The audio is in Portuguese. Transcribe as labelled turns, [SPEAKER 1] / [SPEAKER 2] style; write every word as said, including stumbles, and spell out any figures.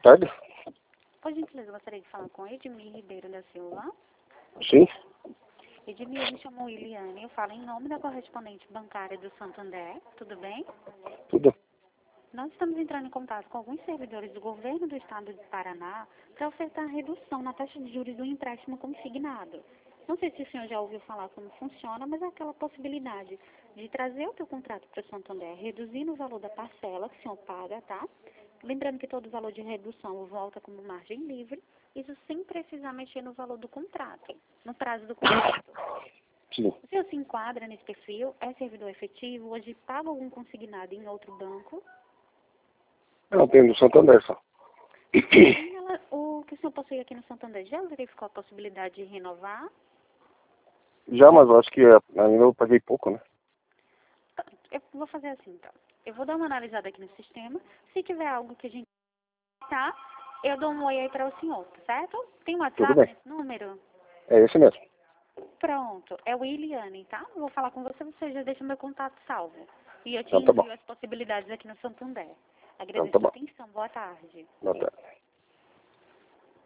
[SPEAKER 1] tarde.
[SPEAKER 2] Por gentileza, gostaria de falar com Edmir Ribeiro da Silva.
[SPEAKER 1] Sim.
[SPEAKER 2] Edmir, me chamou Iliane, eu falo em nome da correspondente bancária do Santander, tudo bem?
[SPEAKER 1] Tudo.
[SPEAKER 2] Nós estamos entrando em contato com alguns servidores do governo do estado de Paraná para ofertar redução na taxa de juros do empréstimo consignado. Não sei se o senhor já ouviu falar como funciona, mas é aquela possibilidade de trazer o teu contrato para o Santander, reduzindo o valor da parcela que o senhor paga, tá? Lembrando que todo o valor de redução volta como margem livre, isso sem precisar mexer no valor do contrato, no prazo do contrato.
[SPEAKER 1] Sim.
[SPEAKER 2] O senhor se enquadra nesse perfil? É servidor efetivo? Hoje paga algum consignado em outro banco?
[SPEAKER 1] Não, tem do Santander só.
[SPEAKER 2] E ela, o que o senhor possui aqui no Santander, já verificou a possibilidade de renovar?
[SPEAKER 1] Já, mas eu acho que é, ainda eu paguei pouco, né?
[SPEAKER 2] Eu vou fazer assim, então. Eu vou dar uma analisada aqui no sistema. Se tiver algo que a gente tá, eu dou um oi aí para o senhor, certo? Tem um
[SPEAKER 1] Tudo
[SPEAKER 2] WhatsApp
[SPEAKER 1] bem.
[SPEAKER 2] nesse número?
[SPEAKER 1] É esse mesmo.
[SPEAKER 2] Pronto, é o Iliane, tá? Eu vou falar com você, você já deixa meu contato salvo. E eu te
[SPEAKER 1] Então tá bom.
[SPEAKER 2] envio as possibilidades aqui no Santander.
[SPEAKER 1] Então
[SPEAKER 2] Agradeço
[SPEAKER 1] tá
[SPEAKER 2] a sua
[SPEAKER 1] bom.
[SPEAKER 2] atenção. Boa tarde.
[SPEAKER 1] Boa tarde.